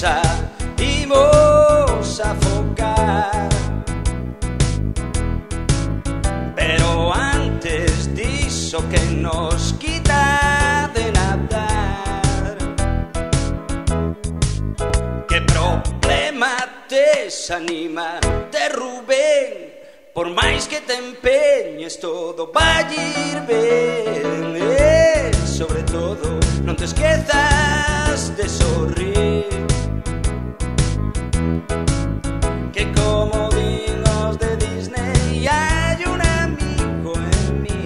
risa imos a focar. Pero antes diso que nos quita de nadar. ¿Qué problema te desanima de Rubén? Por máis que te empeñes todo vai ir ben. Sobre todo non te esquezas de sorrir, que como din os de Disney hai un amigo en mí.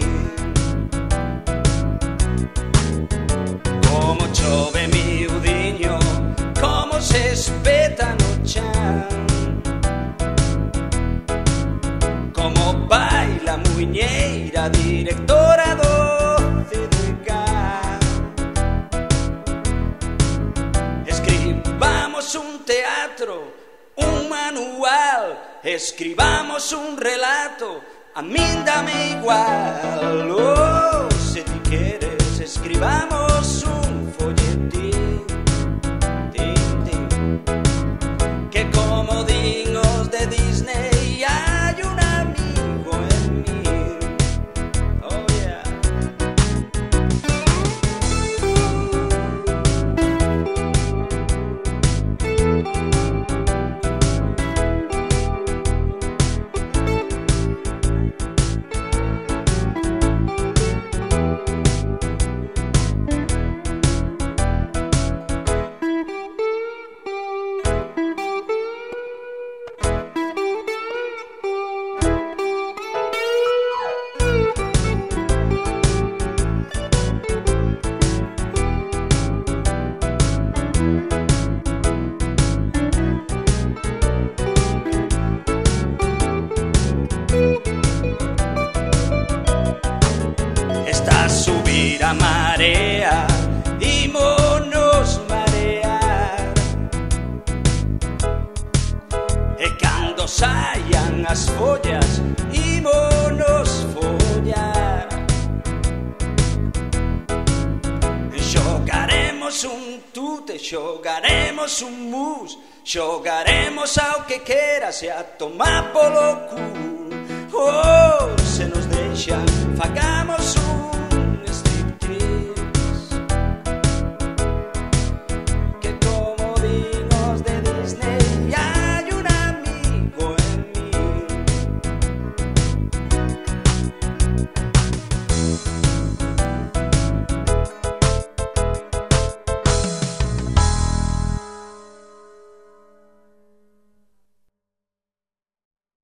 Como chove miudiño, como se espeta no chan, como baila muñeira directora do CDK. Escribamos un teatro, un manual, escribamos un relato, a min dame igual. Oh, se ti queres, escribamos un folletín, tin, tin, que como din os de Disney hai un amigo en mí. Oh yeah. Está a subir a marea, ímonos marear, e cando saian as follas ímonos follar. Xogaremos un tute, xogaremos un mus, xogaremos ao que queras e a tomar polo cu. Oh, se nos deixan, fagamos un